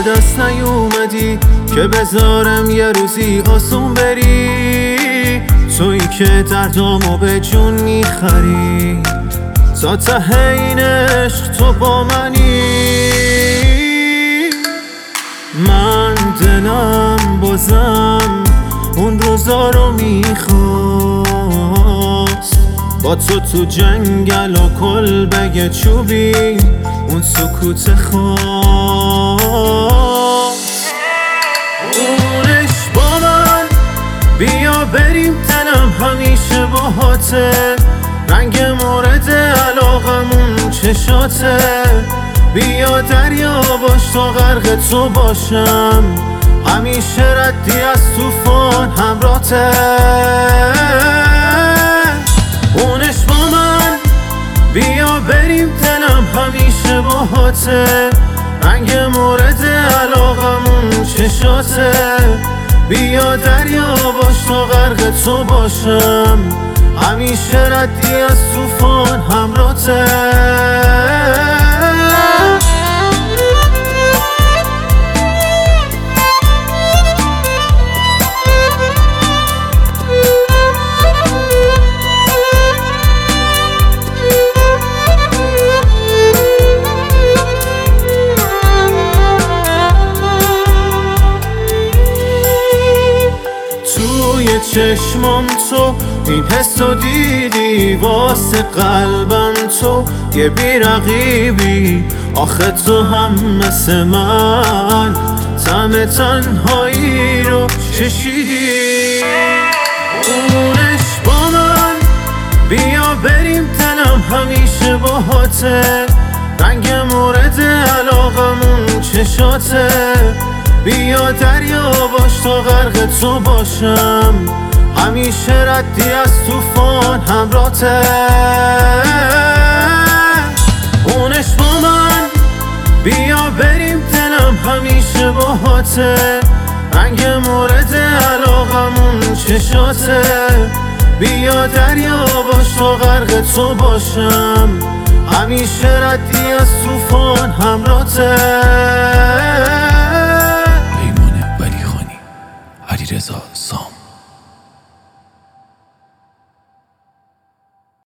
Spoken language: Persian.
دست نیومدی که بذارم یه روزی آسون بری، تویی که دردامو به جون میخری، تا ته این عشق تو با منی. من دلم بازم اون روزا رو میخواست، با تو جنگل و کلبه چوبی اون سکوت خواست. اونش با من بیا بریم، دلم همیشه باهاته، رنگ مورد علاقمون چشاته، بیا دریا باش تا غرق تو باشم، همیشه ردی از طوفان همراته. اونش با من بیا بریم، دلم همیشه باهاته، رنگ مورد علاقمون چشاته، بیا دریا باش تا غرق تو باشم، همیشه ردی از طوفان همراته. چشمام تو این حسو دیدی، واسه قلبم تو یه بیرقیبی، آخه تو هم مثل من طعم تنهایی رو چشیدی. اونش با من بیا بریم، دلم همیشه باهاته، رنگ مورد علاقمون چشاته، بیا دریا باش تا غرق تو باشم، همیشه ردی از طوفان همراته. اونش با من بیا بریم، دلم همیشه باهاته، رنگ مورد علاقمون چشاته، بیا دریا باش تا غرق تو باشم، همیشه ردی از طوفان همراته. علیرضا سام.